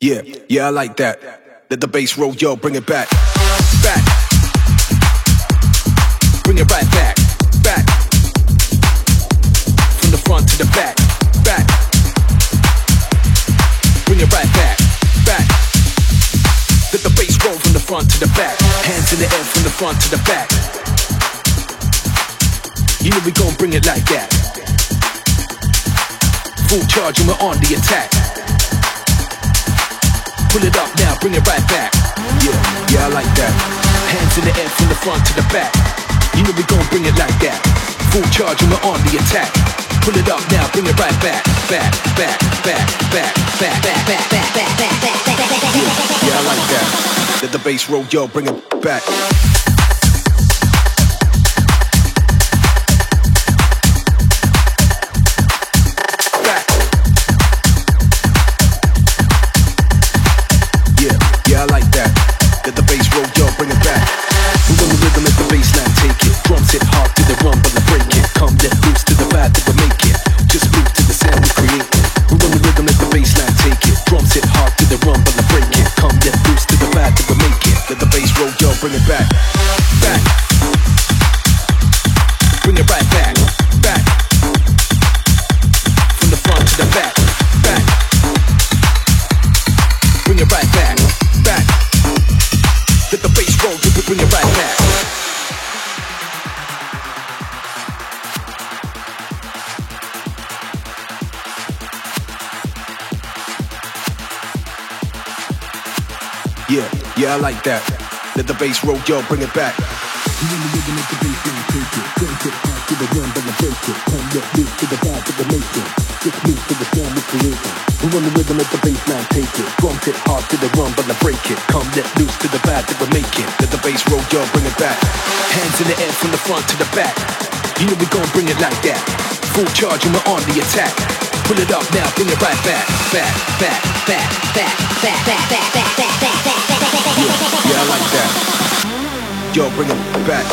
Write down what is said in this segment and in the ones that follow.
Yeah, yeah, I like that. Let the bass roll, yo, bring it back. Back. Bring it right back. Back. From the front to the back. Back. Bring it right back. Back. Let the bass roll from the front to the back. Hands in the air from the front to the back. You know we gon' bring it like that. Full charge and we're on the attack. Pull it up now, bring it right back. Yeah, yeah, I like that. Hands in the air from the front to the back. You know we gon' bring it like that. Full charge and we're on the attack. Pull it up now, bring it right back. Back, back, back, back, back, back, back, back, back, back, back, back, back. Yeah, yeah, I like that. Let the bass roll, yo, bring it back. Yeah, I like that. Let the bass roll, yo, bring it back. We want the rhythm, let the bass line take it. Drums hit hard to the rumble and break it. Come let loose to the vibe that we make it. Just move to the sound we create. We want the rhythm, let the bass line take it. Drums hit hard to the rumble and break it. Come let loose to the vibe that we make it. Let the bass roll, yo, bring it back. Back. Bring it right back. Back. From the front to the back. Back. Bring it right back. Back. Let the bass roll, bring it right back. Yeah, yeah, I like that. Let the bass roll, yo, bring it back. You in the rhythm, let the bass line take it. Don't get hard to the run, but I break it. Come let loose to the vibe that we make it. Just move to the sound we create. We want the rhythm, let the bass line take it. Drums hit hard to the run, but I break it. Come let loose to the vibe that we make it. Let the bass roll, yo, bring it back. Hands in the air from the front to the back. You know we gon' bring it like that. Full charge and we're on the attack. Pull it up now, bring it right back. Back, back, back, back, back, back, back, back, back, back, back, back, back. Yeah, I like that. Yo, bring it back.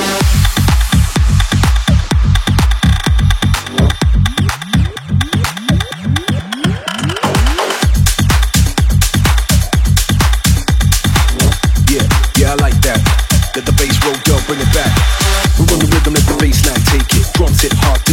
Yeah, I like that. Let the bass roll, yo, bring it back. We want the rhythm, let the bass line take it. Drums hit hard.